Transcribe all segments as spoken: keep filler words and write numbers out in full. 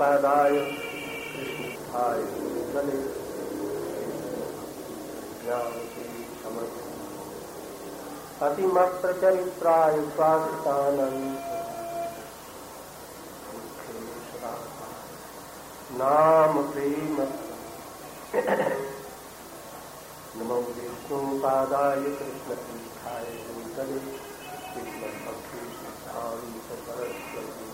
पादाय कृष्णाय भूतले अतिमत्र चरित्राय स्वागतानंद नाम प्रेम नमो विष्णु पादाय कृष्ण तीर्थाय भूतले कृष्ण भक्ति सिद्धांत सरस्वती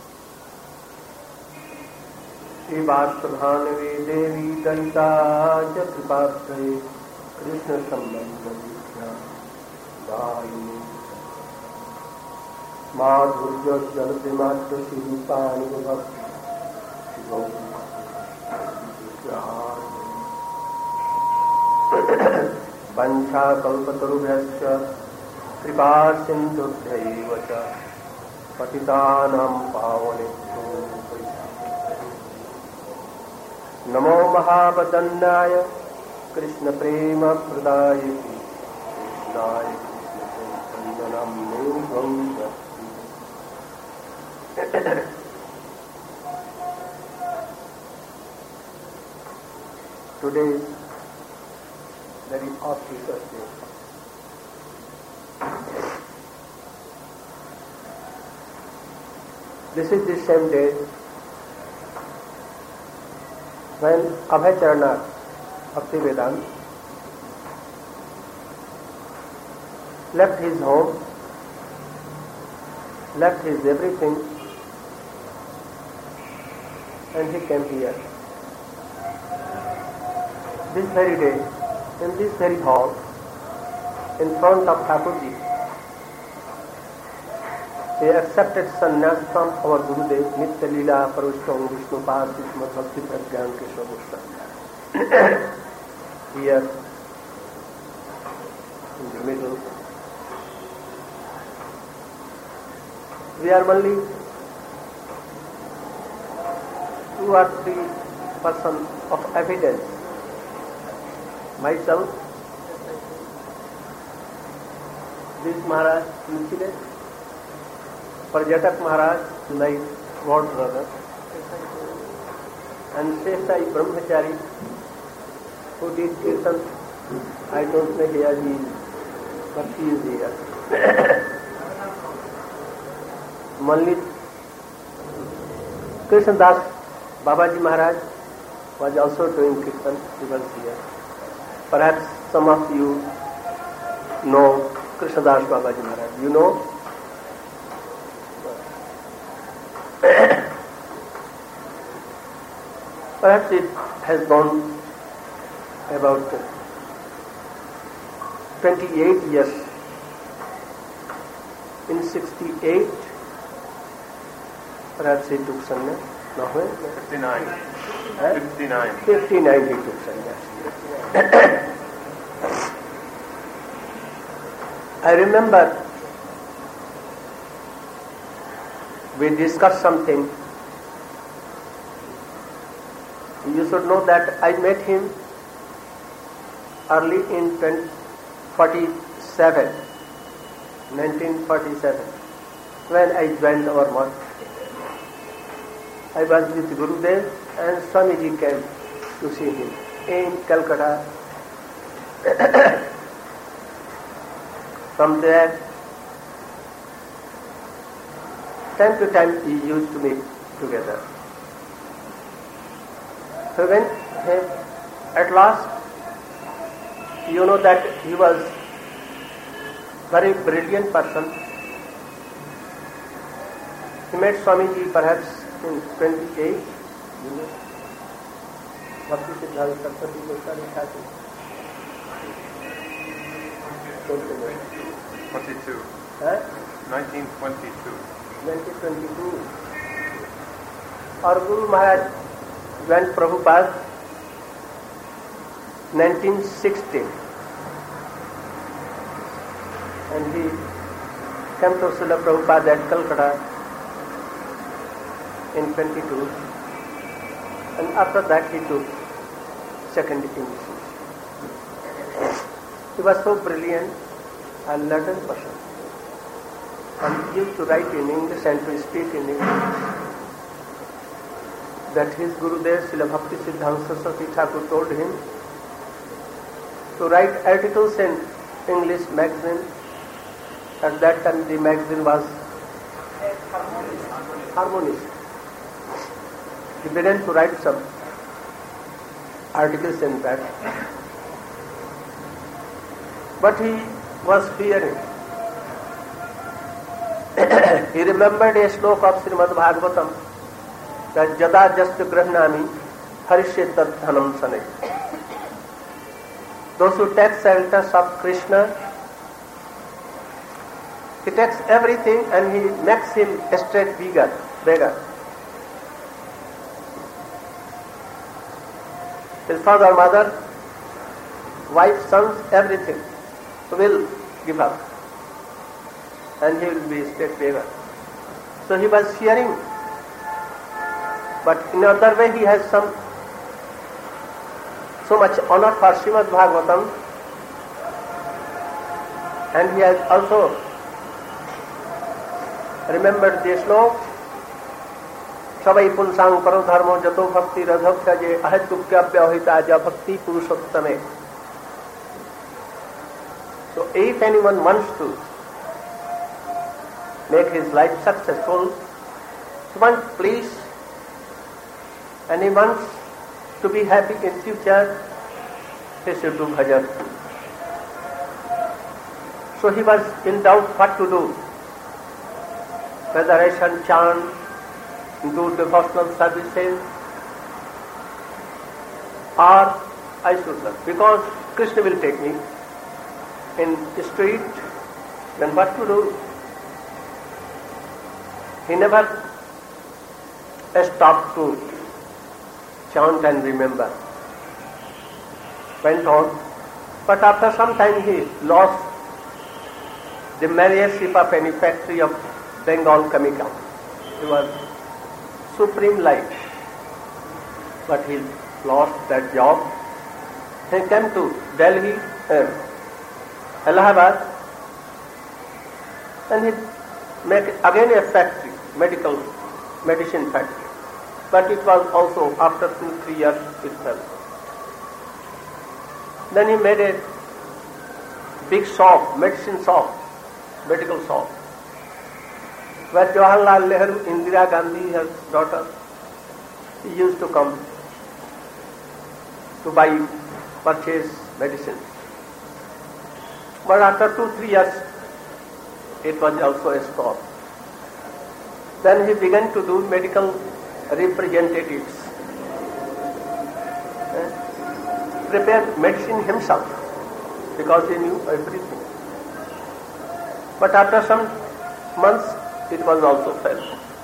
श्री वास्तभानवे देवी दयिता च कृपात्रये कृष्ण संबंध विद्या दायिनी माधुर्य जल प्रेमात्र शिरूपाणि भक्ति वंशा कल्पतरुभ्यश्च कृपा सिन्धुभ्यैव च पतितानां पावनेभ्यो नमो महावदन्नाय कृष्ण प्रेम प्रदाय कृष्णाय Krishna चैतन्यं Today is very auspicious day. This is the same day when Abhay Charana Bhaktivedanta left his home, left his everything, and he came here. This very day, in this very hall, in front of Thakurji, he accepted sannyas from our Gurudev, Nitya Leela Parushtram Vishnupad Vishnu Bhakti Pragyan Krishna Goswami. Here, in the middle, we are only two or three persons of evidence. Myself, this Maharaj, Nitya, Parjatak Maharaj, my god brother, and Sesai Brahmachari, who did Kirtan. I don't know here he is, but he is here. Mallit Krishnadas Babaji Maharaj was also doing Kirtan, he was here. Perhaps some of you know Krishnadas Babaji Maharaj. You know? Perhaps it has gone about twenty-eight years. In sixty-eight, perhaps he took sannyas. No, fifty-nine. Huh? fifty-nine. fifty-nine he took sannyas. I remember we discussed something. You should know that I met him early in forty-seven, nineteen forty-seven, when I joined our mosque. I was with Gurudev and Swamiji came to see him in Calcutta. From there, time to time we used to meet together. So when he, at last, you know that he was very brilliant person. He met Swamiji perhaps in twenty-eight. You know, Bhakti Siddhanta Saraswati Goswami Thakur. twenty-two. Huh? nineteen twenty-two. nineteen twenty-two. Our Guru Maharaj went Prabhupada nineteen sixty. And he came to Srila Prabhupada at Calcutta in twenty-two. And after that he took second initiation. He was so brilliant and learned person. And he used to write in English and to speak in English. that his Gurudev Srila Bhakti Siddhanta Saraswati Thakur told him to write articles in English magazine. At that time the magazine was Harmonist. He began to write some articles in that. But he was fearing. He remembered a sloka of Srimad Bhagavatam that Jada Jasta Grahnami Harishya Tat Dhanam Sanay. Those who take shelter of Krishna, he takes everything and he makes him a straight beggar. beggar. His father, mother, wife, sons, everything will give up. And he will be a straight beggar. So he was fearing. But in another way he has some so much honor for Srimad Bhagavatam, and he has also remembered the slok Savai Punsang Karo Dharmo Jato Bhakti Radhaksha Je Ahetukya Vyahita Ja Bhakti Purushottame. So if anyone wants to make his life successful, he wants peace and he wants to be happy in future, he should do bhajan. So he was in doubt what to do, whether I should chant, do devotional services, or I should not, because Krishna will take me in the street, then what to do? He never stopped to chant and remember. Went on, but after some time he lost the managership of any factory of Bengal chemical. He was supreme life, but he lost that job. He came to Delhi, uh, Allahabad, and he made again a factory, medical medicine factory. But it was also after two, three years itself. Then he made a big shop, medicine shop, medical shop, where Jawaharlal Nehru, Indira Gandhi, her daughter, he used to come to buy, purchase medicine. But after two, three years, it was also a stop. Then he began to do medical representatives, eh? prepare medicine himself, because he knew everything. But after some months, it was also fell.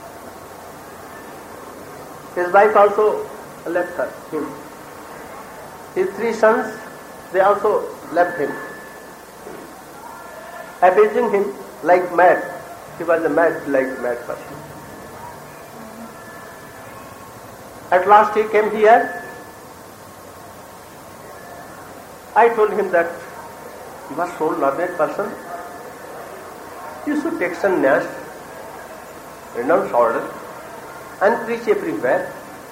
His wife also left her, him. His three sons, they also left him, abusing him like mad. He was a mad, like mad person. At last he came here. I told him that you are so learned person, you should take sannyas, renounce order, and preach everywhere,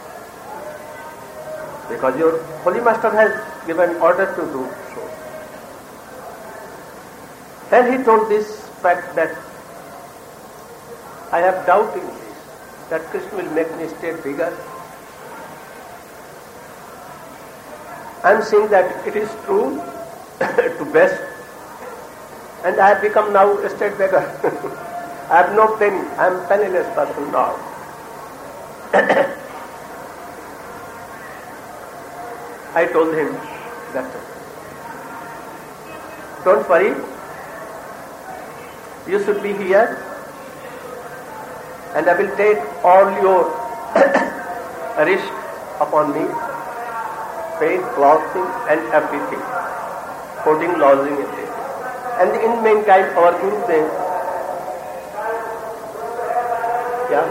because your holy master has given order to do so. Then he told this fact that I have doubt in this, that Krishna will make me state bigger. I am saying that it is true to best, and I have become now a state beggar. I have no penny, I am penniless person now. I told him that don't worry, you should be here, and I will take all your risk upon me. Paid, clothing and everything, fooding, lodging, and everything. And in meantime, our Gurudev, yeah,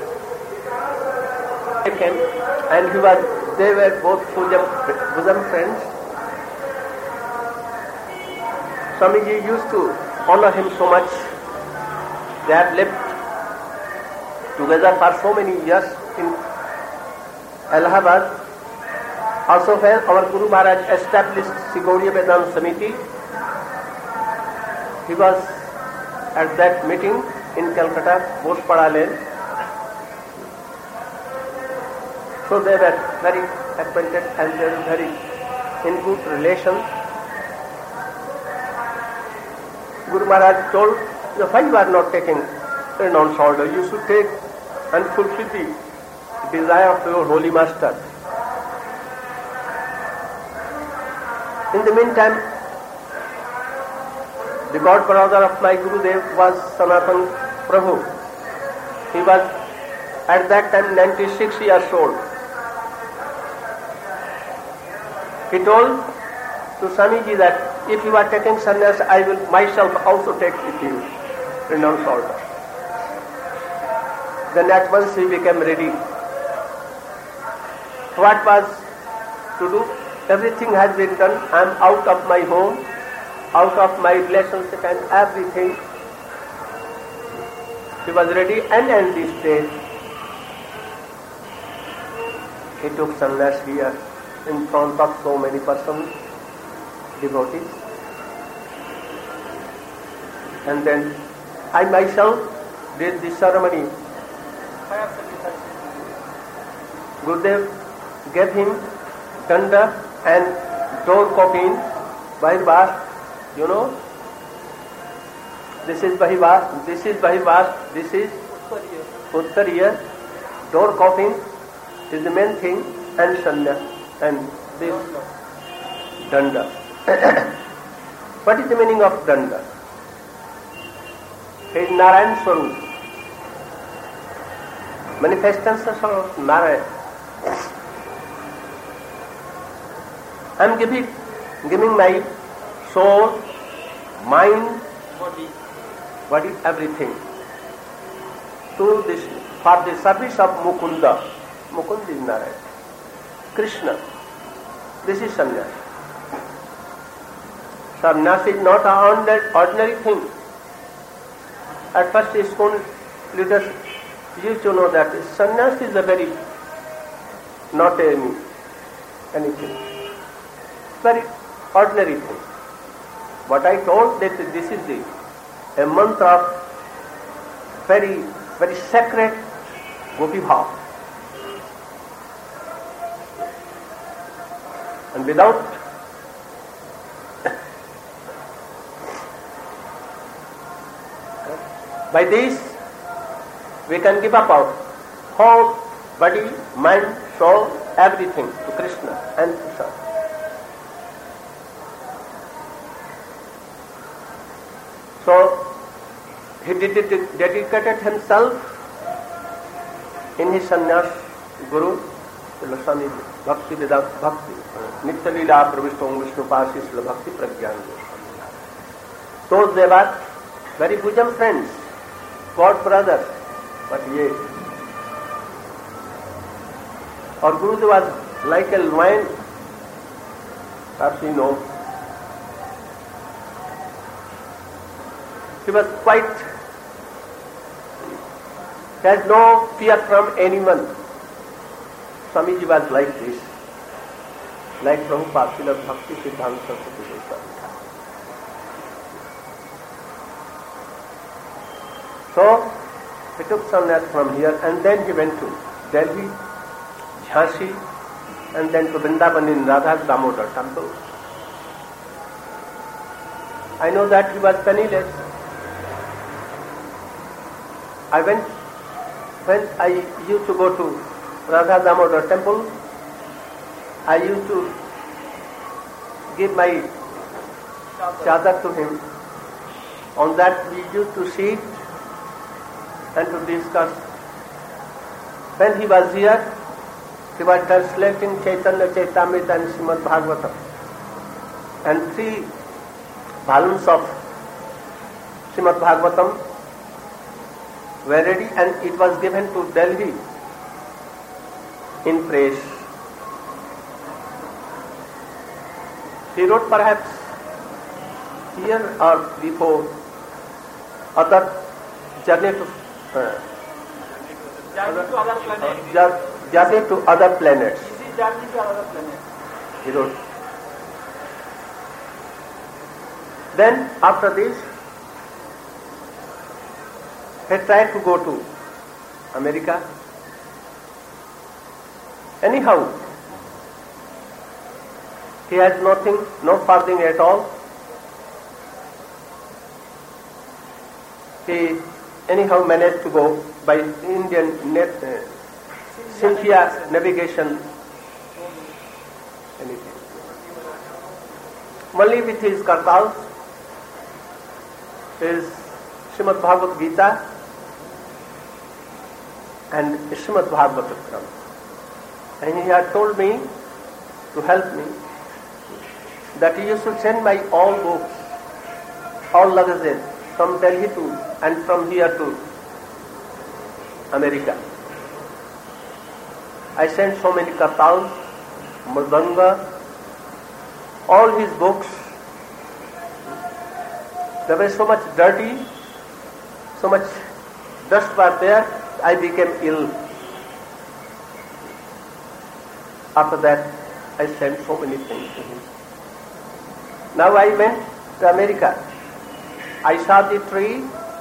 they came, and he was, they were both bosom, bosom friends. Swamiji used to honor him so much. They have lived together for so many years in Allahabad. Also when our Guru Maharaj established Sigaudiya Vedanta Samiti, he was at that meeting in Calcutta, Bospada Lane. So they were very acquainted and they were very in good relation. Guru Maharaj told, why you are not taking renounce order? You should take and fulfill the desire of your holy master. In the meantime, the god brother of my Gurudev was Sanatan Prabhu. He was at that time ninety-six years old. He told to Swamiji that if you are taking sannyas, I will myself also take with you renounce order. Then at once he became ready. What was to do? Everything has been done. I am out of my home, out of my relationship and everything. He was ready, and at this stage he took sannyas here in front of so many persons, devotees. And then I myself did the ceremony. Gurudev gave him danda and door copying, Bahivas, you know. This is Bahivas, this is Bahivas, this is Uttariya. Door copying is the main thing, and sannyas, and this danda. What is the meaning of danda? It is Narayan Swarup, manifestations of Narayan. I am giving, giving my soul, mind, body, body, everything to this for the service of Mukunda. Mukunda is Narayan. Krishna. This is sannyas. Sannyas is not an ordinary thing. At first, ISKCON leaders used to know that sannyas is a very not any anything. Very ordinary thing. But I told that this is the a mantra of very, very sacred Gopi Bhav. And without by this we can give up our whole body, mind, soul, everything to Krishna and to serve. So he dedicated himself in his sannyas Guru Swami Bhakti Vedanta Bhakti Nitya Leela Pravishtam Vishnu Pasi Srila Bhakti Pragyan. Those they were very bosom friends, God brothers, but yet our Guru was like a lion, perhaps you know. He was quite, he had no fear from anyone. Swamiji was like this, like Prabhupada, Srila Bhakti Siddhanta Saraswati Goswami. So, he took sannyas from here and then he went to Delhi, Jhansi, and then to Vrindavan in Radha Damodar temple. I know that he was penniless. I went, when I used to go to Radha Damodar temple, I used to give my chadar to him. On that we used to sit and to discuss. When he was here, he was translating Chaitanya Chaitamrita and Srimad Bhagavatam. And three volumes of Srimad Bhagavatam were ready and it was given to Delhi in praise. He wrote perhaps here or before other journey to uh, Journey to other planet. Jour- Jati to other planets. This is Jati to other planet. He wrote. Then after this, he tried to go to America. Anyhow, he had nothing, no farthing at all. He anyhow managed to go by Indian net, uh, Cynthia navigation, anything. Only with his kartals, his Srimad Bhagavad Gita and Srimad Bhagavatam. And he had told me to help me that you should send my all books, all luggages from Delhi to and from here to America. I sent so many kartals, mridanga, all his books. There was so much dirty, so much dust was there, I became ill. After that, I sent so many things to him. Now I went to America. I saw the tree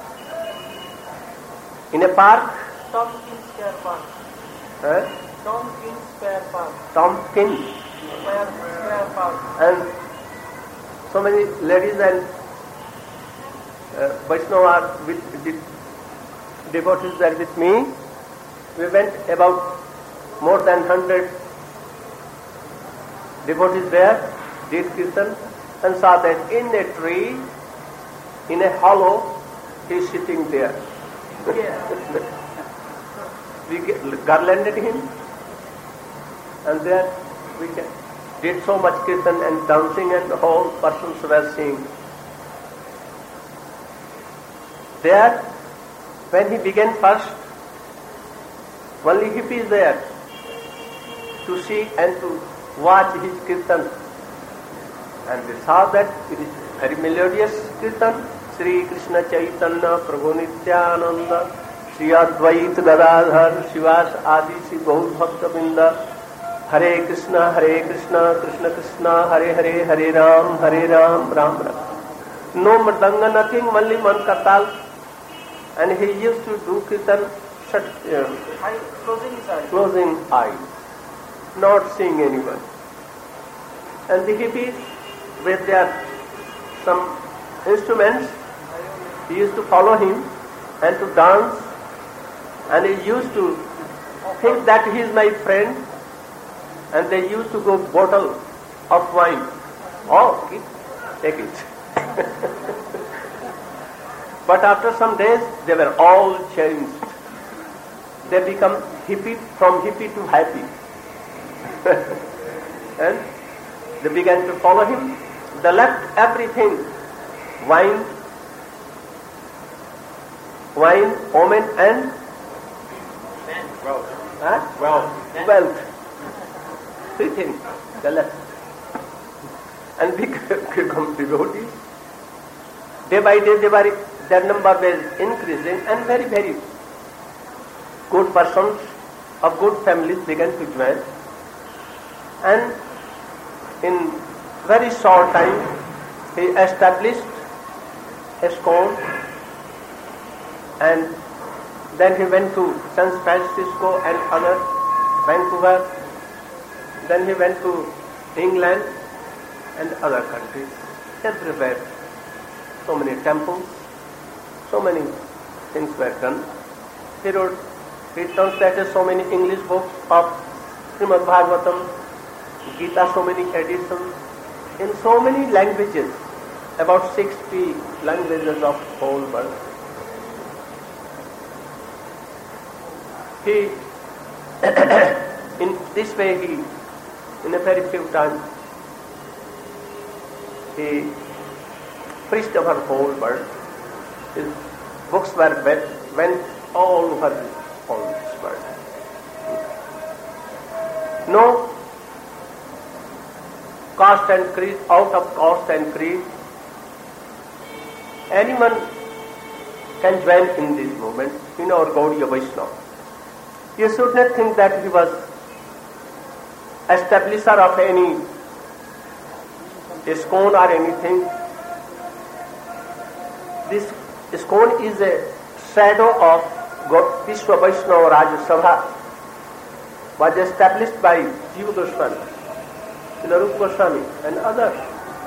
in a park. Tompkins Square Park. Huh? Tompkins Square Park. Tompkins. Square, Square Park. And so many ladies and uh, Vaishnava with the devotees were with me. We went about more than hundred devotees there, did kirtan, and saw that in a tree, in a hollow, he is sitting there. Yeah. We garlanded him, and there we did so much kirtan and dancing, and the whole persons were seeing. There, when he began first, only hippies there to see and to watch his kirtan. And they saw that it is very melodious kirtan. Sri Krishna Chaitanya Prabhu Nityananda Sri Advait Gadadhar Shivas Adi Sri Gaur Bhakta Binda Hare Krishna Hare Krishna Krishna Krishna Hare Hare Hare Ram Hare Ram Ram Ram. No mridanga, nothing, only one kartal. And he used to do kirtan shut, uh, I closing his eyes. closing eyes, not seeing anyone. And the hippies with their some instruments, he used to follow him and to dance, and he used to think that he is my friend, and they used to go bottle of wine. Oh, okay, take it. But after some days, they were all changed. They become hippie, from hippie to happy. And they began to follow him. They left everything, wine, wine, woman, and Wealth. huh? Wealth. wealth. Three things they left. And become devotees. Day by day, they were, their number was increasing, and very, very good persons of good families began to join. And in very short time, he established a school, and then he went to San Francisco and other, Vancouver. Then he went to England and other countries, everywhere. So many temples, so many things were done. He wrote, he translated so many English books of Srimad Bhagavatam, Gita, so many editions, in so many languages, about sixty languages of whole world. He, in this way, he, in a very few times, he preached over the whole world. His books were went, went all over the whole world. No caste and creed, out of caste and creed, anyone can join in this movement, in our Gaudiya Vaishnava. You should not think that he was establisher of any ISKCON or anything. This ISKCON is a shadow of Vishwa Vaishnava Rajya Sabha, was established by Jiva Goswami, Srila Goswami and others.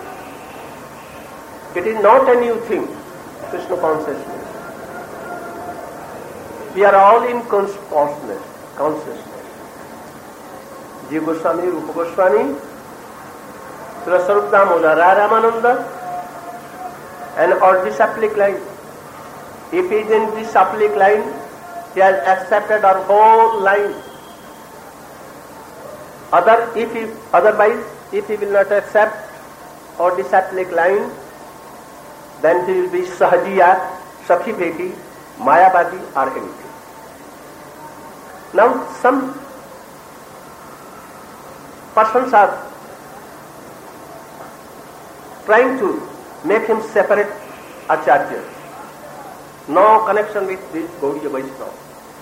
It is not a new thing, Krishna consciousness. We are all in consciousness, consciousness. Jiva Goswami, Rupa Goswami, Srila Sarup Damodar, Ramananda, and all disciplic line. If he is in disciplic line, he has accepted our whole line. Other, if he, otherwise, if he will not accept our disciplic line, then he will be Sahajiya, Sakhi Beki, Mayavadi or anything. Now some persons are trying to make him separate Acharya. No connection with this Gaudiya Vaishnava.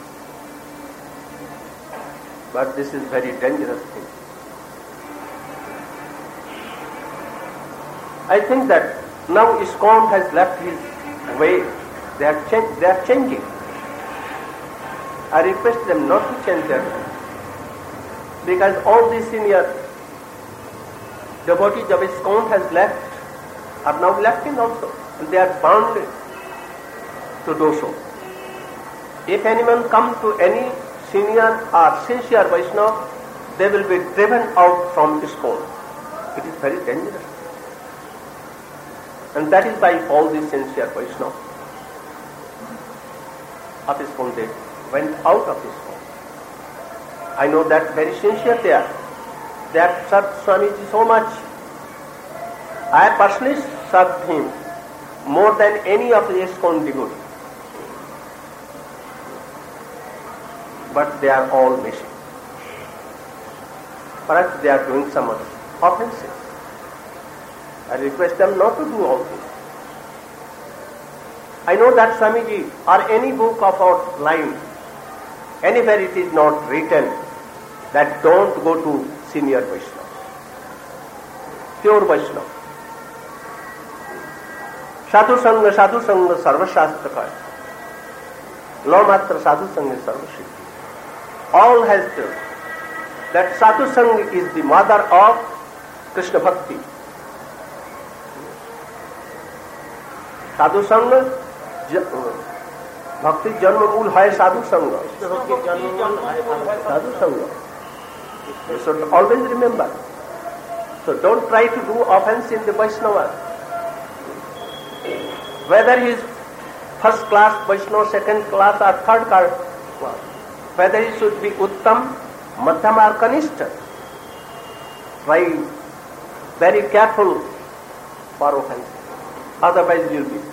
But this is very dangerous thing. I think that now ISKCON has left his way. They are, ch- they are changing. I request them not to change their way. Because all these senior devotees of ISKCON has left, are now left in also. And they are bound to do so. If anyone comes to any senior or sincere Vaishnava, they will be driven out from ISKCON. It is very dangerous. And that is why all these sincere Vaishnava of ISKCON, they went out of ISKCON. I know that very sincere they are. They have served Swamiji so much. I personally served him more than any of the ISKCON devotees. But they are all missing. Perhaps they are doing some offenses. I request them not to do all this. I know that Swamiji or any book of our line, anywhere it is not written that don't go to senior Vaishnava, pure Vaishnava. Sadhu Sangha, Sadhu Sangha, Sarva Shastra ka. Law Matra Sadhu Sangha, Sarva Siddhi. All has told that Sadhu Sangha is the mother of Krishna Bhakti. Sadhu Sangha, Bhakti Janma Mool hai Sadhu Sangha. Sadhu Sangha. You should always remember. So don't try to do offense in the Vaishnava. Whether he is first class Vaishnava, second class or third class, whether he should be Uttam, Madhyam or Kanishta. Try very careful for offense. Otherwise you will be.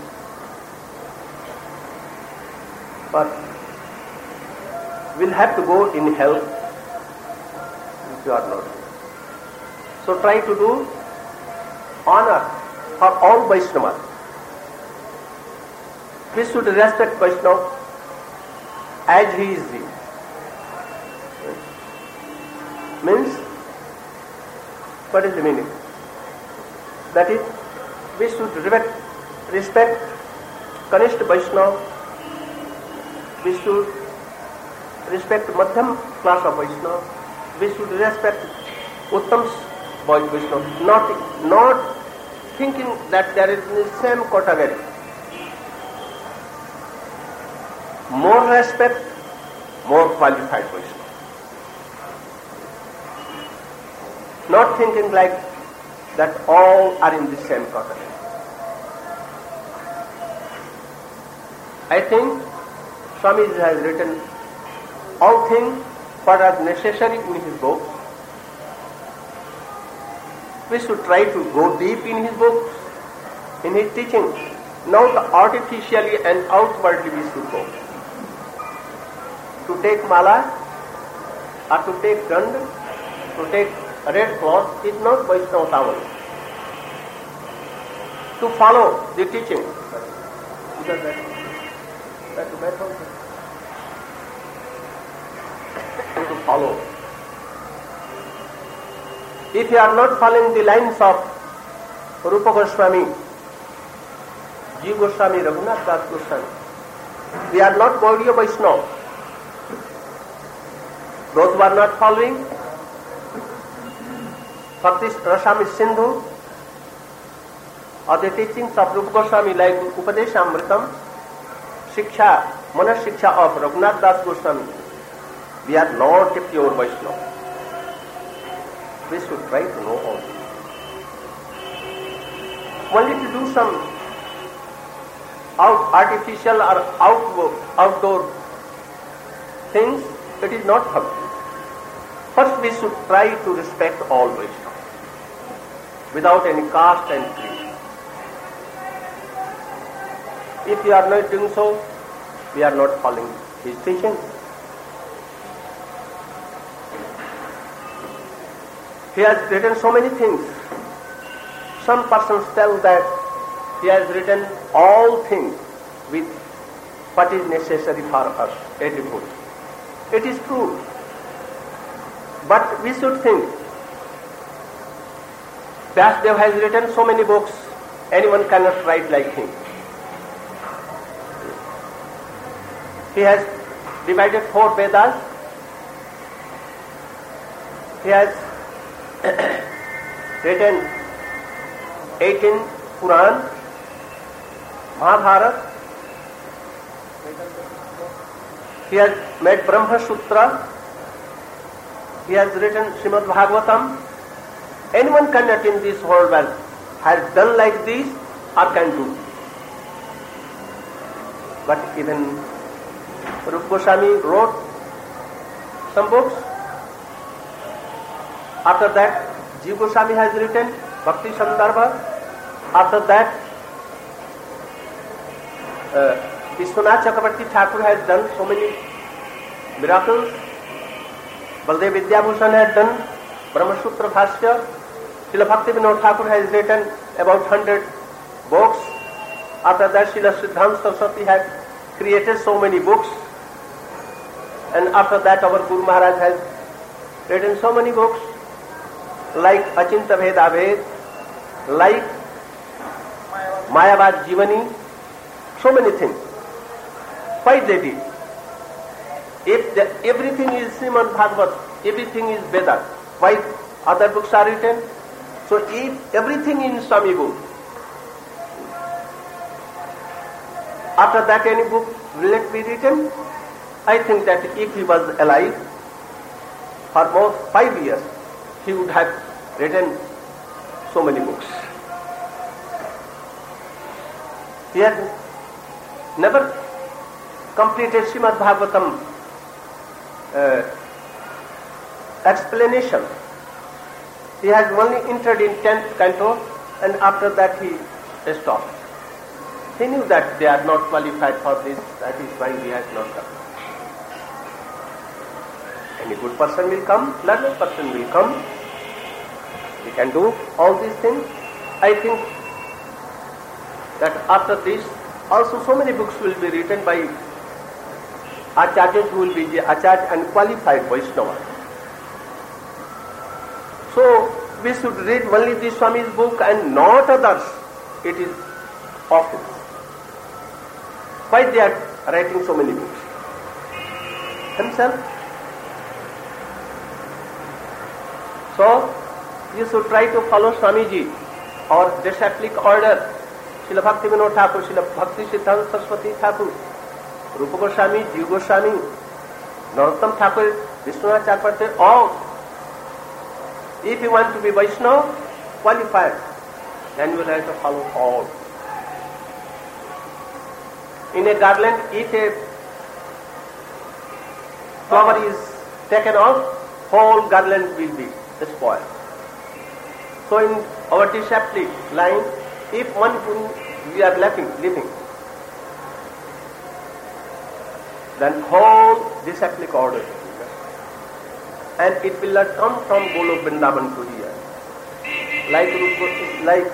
But we'll have to go in hell if you are not. So try to do honor for all Vaishnavas. We should respect Vaishnava as he is he. Means, what is the meaning? That is, we should respect, respect Kanishta Vaishnava, we should respect Madhyam class of Vaishnava, we should respect Uttam Vaishnava, not, not thinking that there is the same category. More respect, more qualified Vaishnava. Not thinking like that all are in the same category. I think Swamiji has written all things what are necessary in his book. We should try to go deep in his books, in his teaching, not artificially and outwardly we should go. To take mala, or to take dand, to take red cloth is not Vaishnava towel. To follow the teaching. trying to follow. If you are not following the lines of Rupa Goswami, Jiva Goswami, Raghunath Das Goswami, we are not Gaudiya Vaishnava. Those who are not following Bhakti Rasamrita Sindhu or the teachings of Rupa Goswami like Upadeshamritam, Shiksha, Manas Shiksha of Raghunath Das Goswami, we are not a pure Vaishnava. We should try to know all this. Only to do some out artificial or outdoor, outdoor things, it is not bhakti. First we should try to respect all Vaishnavas without any caste and creed. If we are not doing so, we are not following his teaching. He has written so many things. Some persons tell that he has written all things with what is necessary for us, a devotee. It is true. But we should think, Vyasdev has written so many books, anyone cannot write like him. He has divided four Vedas. He has written eighteen Puran, Mahabharata. He has made Brahma Sutra. He has written Srimad Bhagavatam. Anyone cannot in this whole world has done like this or can do. But even Rupa Goswami wrote some books. After that, Jiva Goswami has written Bhakti Sandarbha. After that, uh, Vishwanath Chakravarti Thakur has done so many miracles. Baldev Vidyabhushan has done Brahma Sutra Bhashya. Srila Bhakti Vinod Thakur has written about one hundred books. After that, Srila Siddhanta Saraswati has created so many books. And after that, our Guru Maharaj has written so many books like Achinta Veda Ved, like Mayavad Jivani, so many things. Why they did? If the, everything is Srimad Bhagavat, everything is Veda, why other books are written? So if everything in Swami book, after that any book will it be written? I think that if he was alive for more five years, he would have written so many books. He has never completed Srimad Bhagavatam uh, explanation. He has only entered in tenth canto and after that he stopped. He knew that they are not qualified for this, that is why he has not come. Any good person will come, learned person will come. He can do all these things. I think that after this, also so many books will be written by Acharyas who will be the Acharya and qualified Vaishnava. So, we should read only the Swami's book and not others. It is offense. Why they are writing so many books? Himself. So, you should try to follow Swamiji or disciplic order. Srila Bhakti Vinod Thakur, Srila Bhakti Siddhanta Saraswati Thakur, Rupa Goswami, Jiva Goswami, Narottam Thakur, Vishwanath Chakravarti, all. If you want to be Vaishnava, qualified, then you will have to follow all. In a garland, if a flower is taken off, whole garland will be spoiled. So in our disciplic line, if one guru we are lacking, living, then whole disciplic order, and it will not come from Golok Vrindavan to here. Like like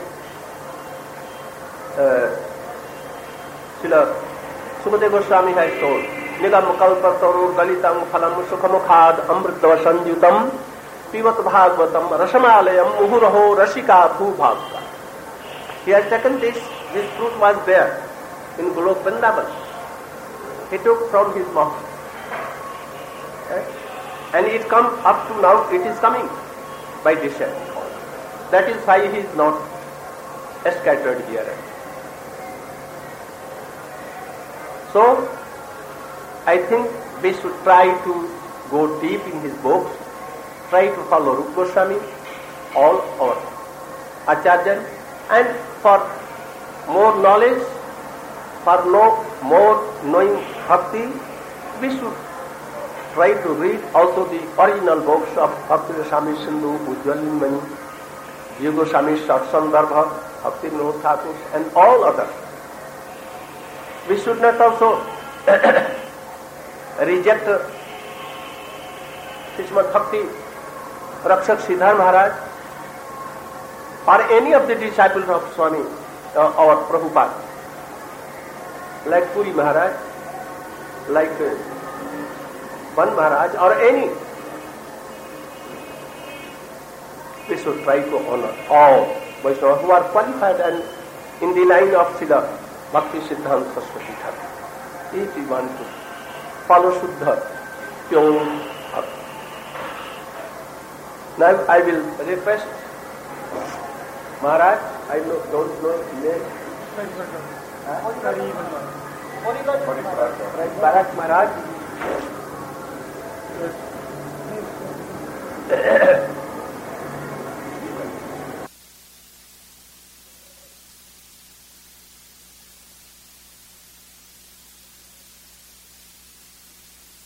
uh, Srila Sukadeva Goswami has told, निगम कल्पतरु गलितं फलं सुखमुखाद अमृतवसंयुतम पिबत भागवतम रसमालयम मुहुरहो रसिका भूभाग. He has taken this, this fruit was there in Golok Vrindavan. He took from his mouth. Okay? And it comes up to now, it is coming by descent. That is why he is not scattered here. So, I think we should try to go deep in his books, try to follow Rupa Goswami, all our Acharyas, and for more knowledge, for no more knowing bhakti, we should try to read also the original books of Bhakti Goswami Sindhu, Ujjwal Mani, Jiva Goswami Satsandarbha, Bhakti Vinod Thakur, and all others. We should not also reject Srimad Bhakti Rakshak Siddhar Maharaj or any of the disciples of Swami uh, or Prabhupada, like Puri Maharaj, like uh, Van Maharaj, or any. We should try to honor all Vaishnavas who are qualified and in the line of Srila Bhakti Siddhanta Saraswati Thakur. If we want to follow Shuddha, pure Bhakti. Now I will request Maharaj, I know, don't know his name. Bharat Maharaj.